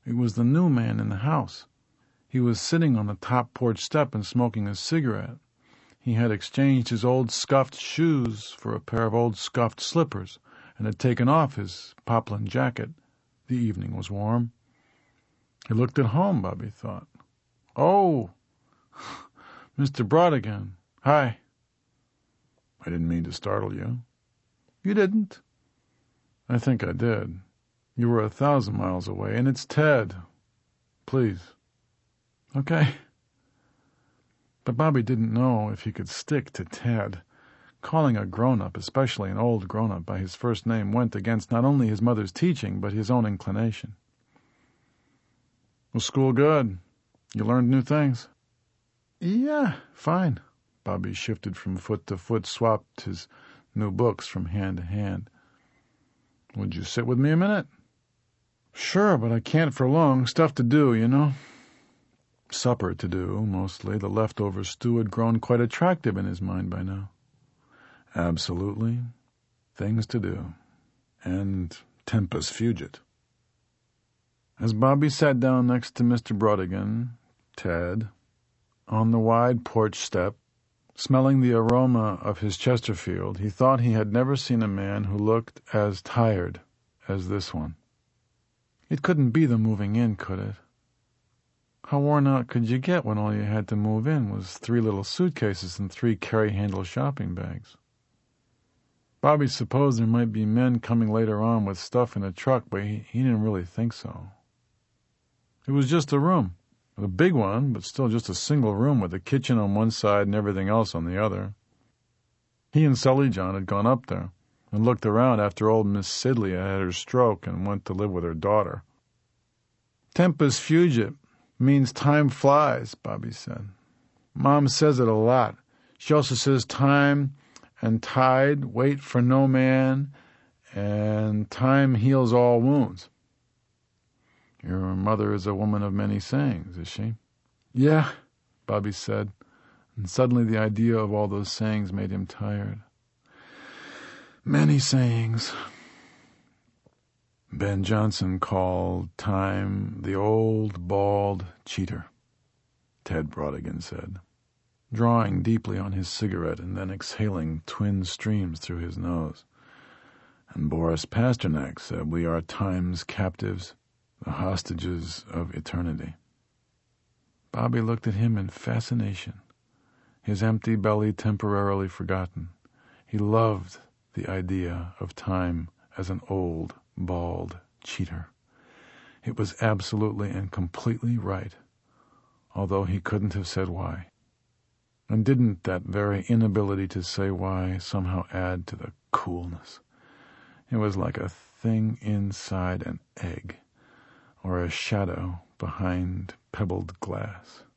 It was the new man in the house. He was sitting on the top porch step and smoking a cigarette. He had exchanged his old scuffed shoes for a pair of old scuffed slippers and had taken off his poplin jacket. The evening was warm. He looked at home, Bobby thought. Oh, Mr. Brodigan. Hi. I didn't mean to startle you. You didn't. I think I did. You were 1,000 miles away, and it's Ted. Please. Okay. But Bobby didn't know if he could stick to Ted. Calling a grown-up, especially an old grown-up, by his first name went against not only his mother's teaching, but his own inclination. Was school good? You learned new things? Yeah, fine. Bobby shifted from foot to foot, swapped his new books from hand to hand. Would you sit with me a minute? Sure, but I can't for long. Stuff to do, you know. Supper to do, mostly. The leftover stew had grown quite attractive in his mind by now. Absolutely. Things to do. And tempus fugit. As Bobby sat down next to Mr. Brodigan, Ted, on the wide porch step, smelling the aroma of his Chesterfield, he thought he had never seen a man who looked as tired as this one. It couldn't be the moving in, could it? How worn out could you get when all you had to move in was 3 little suitcases and 3 carry-handle shopping bags? Bobby supposed there might be men coming later on with stuff in a truck, but he didn't really think so. It was just a room. A big one, but still just a single room with a kitchen on one side and everything else on the other. He and Sully John had gone up there and looked around after old Miss Sidley had her stroke and went to live with her daughter. Tempus fugit means time flies, Bobby said. Mom says it a lot. She also says time and tide wait for no man, and time heals all wounds. Your mother is a woman of many sayings, is she? Yeah, Bobby said, and suddenly the idea of all those sayings made him tired. Many sayings. Ben Jonson called time the old bald cheater, Ted Brodigan said, drawing deeply on his cigarette and then exhaling twin streams through his nose. And Boris Pasternak said we are time's captives, the hostages of eternity. Bobby looked at him in fascination, his empty belly temporarily forgotten. He loved the idea of time as an old, bald cheater. It was absolutely and completely right, although he couldn't have said why. And didn't that very inability to say why somehow add to the coolness? It was like a thing inside an egg, or a shadow behind pebbled glass.